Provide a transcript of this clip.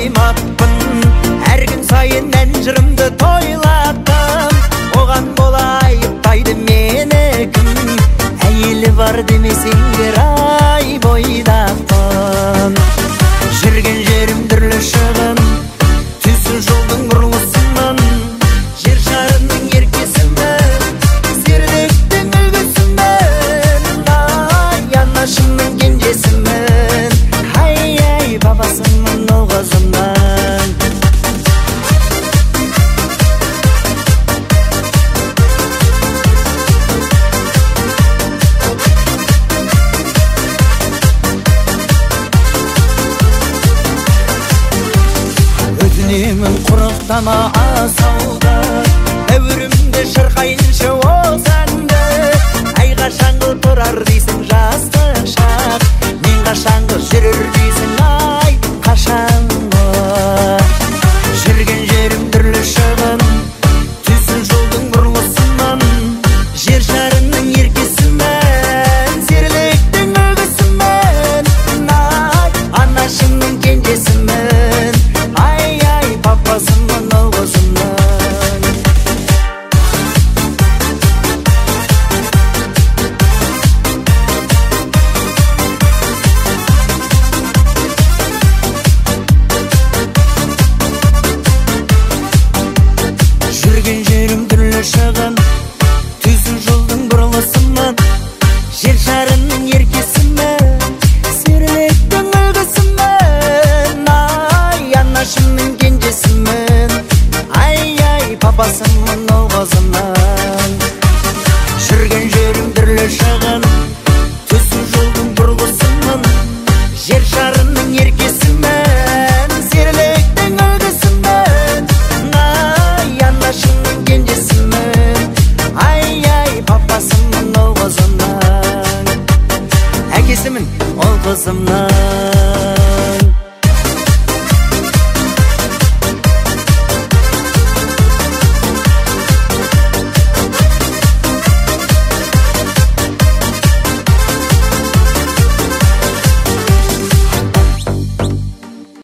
қоймаппын. Әр күн сайын ән жырымды тойлаттым. Оған бола айыптайды мені кім? Әйелі бар демесеңдер ай бойдақпын. Жүрген жерім түрлі шығын, түсі жолдың бұрылысымын. Жер шарының еркесімін, серіліктің үлгісімін. Ай, анашымның кенжесімін, ай, бабасымын ол қызымнан. Өтінемін құрықтама асауды, әуірімді шырқайыншы осы әнді. Ай, қашанғы тұрар дейсің жастық шақ, мен қашанғы жүрір дейсің ай, қашанғы. Жүрген жерім түрлі шығын, түсін жолдың бұрылысымын. Жер шарының еркесімін, серіліктің үлгісімін. Ай, анашымның кенжесімін, ай, папасымын ол қызымнан. Жүрген жерім түрлі шығын, түсін жолдың бұрылысымын. Жер шарының еркесімін, серіліктің үлгісімін. Ай, анашымның кенжесімін, ай, папасымын ол қызымнан. Жүрген жерім түрлі шығын, түсін жолдың бұрылысымын. Жер шарының еркесімін, серіліктің үлгісімін. Ай, анашымның кенжесімін, ай, папасымын ол қызымнан. Әкесімін ол қызымнан.